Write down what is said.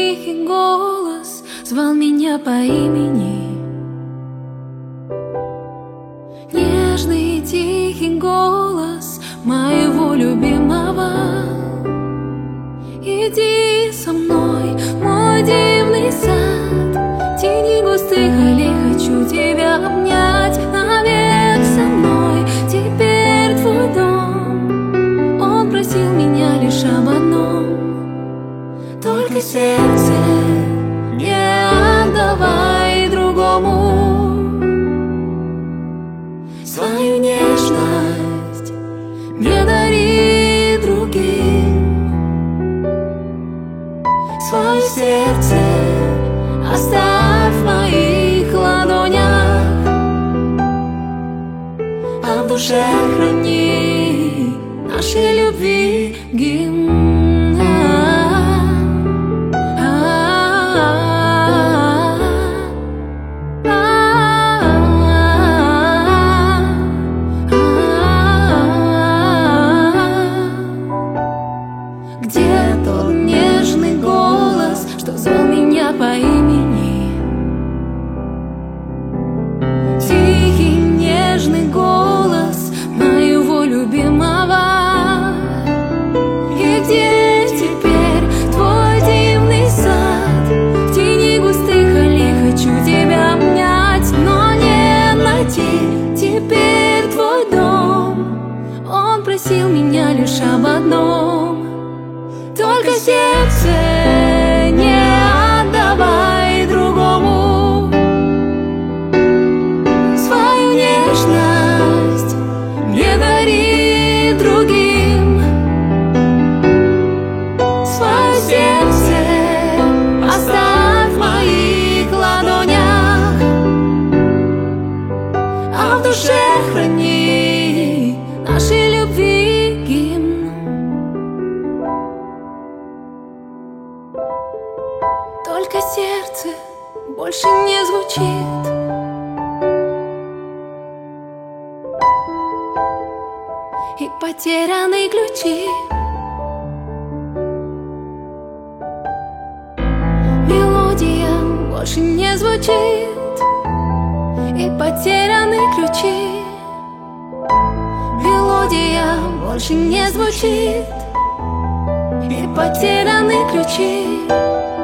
тихий голос звал меня по имени. Нежный тихий голос моего любимого. Иди со мной в мой дивный сад, в тени густых аллей хочу тебя обнять. Навек со мной теперь твой дом. Он просил меня лишь об одном: только сердце не отдавай другому. Свою нежность не дари другим. Свое сердце оставь в моих ладонях, а в душе храни нашей любви гимн. Где тот нежный голос, что звал меня по имени? Тихий нежный голос моего любимого. И где теперь твой дивный сад? В тени густых аллей хочу тебя обнять, но не найти теперь твой дом. Он просил меня лишь об одном: только сердце не отдавай другому. Свою нежность не дари другим. Свое сердце оставь в моих ладонях, а в душе храни нашей любви гимн. Только сердце больше не звучит, и потерянный ключи. Мелодия больше не звучит, и потерянные ключи. Мелодия больше не звучит, и потерянные ключи.